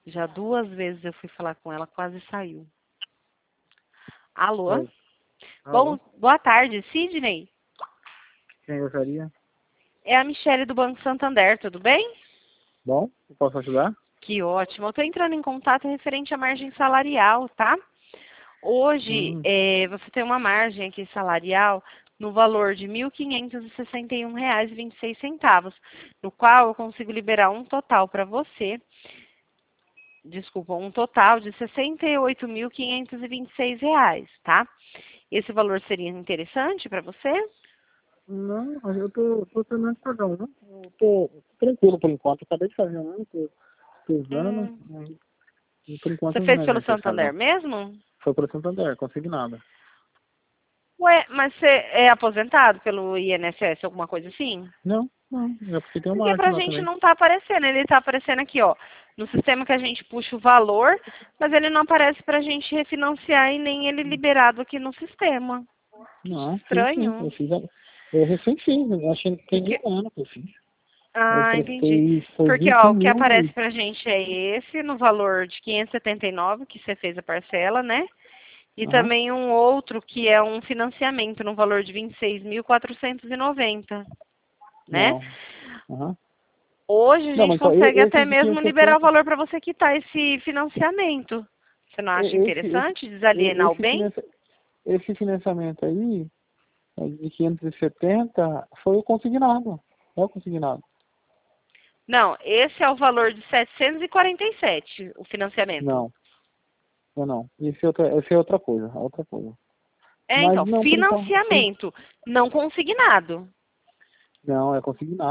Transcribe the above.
Já 2 vezes eu fui falar com ela, quase saiu. Alô? Oi. Alô? Boa tarde, Sidney. Quem gostaria? É a Michele do Banco Santander, tudo bem? Bom, eu posso ajudar? Que ótimo. Eu estou entrando em contato referente à margem salarial, tá? Hoje, Hum, você tem uma margem aqui salarial no valor de R$ 1.561,26, no qual eu consigo liberar um total para você, um total de R$ 68.526, tá? Esse valor seria interessante para você? não, eu tô terminando de pagar, né? Eu tô tranquilo por enquanto. Acabei de fazer um, tô usando, Hum, e por enquanto Você não fez é pelo necessário, Santander não. mesmo? Foi pro Santander, consignado. Ué, mas você é aposentado pelo INSS, alguma coisa assim? Não, não, é porque tem uma Porque arte pra lá gente também. não tá aparecendo, ele tá aparecendo aqui, ó, no sistema que a gente puxa o valor, mas ele não aparece pra gente refinanciar e nem ele liberado aqui no sistema. Não, sim, Estranho. eu fiz, eu recém fiz, eu achei que tem Porque... um ano que eu fiz. Eu Ah, entendi. prestei, foi Porque, 20 ó, o que mil aparece pra gente é esse, no valor de 579, que você fez a parcela, né? E aham, também um outro que é um financiamento no valor de 26.490, né? não, aham. Hoje a Não, gente mas então, consegue até esse de mesmo liberar o 570, valor para você quitar esse financiamento. Você não acha esse, esse, interessante desalienar o esse, bem? esse financiamento aí, de 570 foi o consignado. É o consignado. Não, esse é o valor de 747, o financiamento. Não, não. Esse é outra coisa, é outra coisa. É, Mas então, não, por enquanto, sim. financiamento, não consignado. Não, é consignado.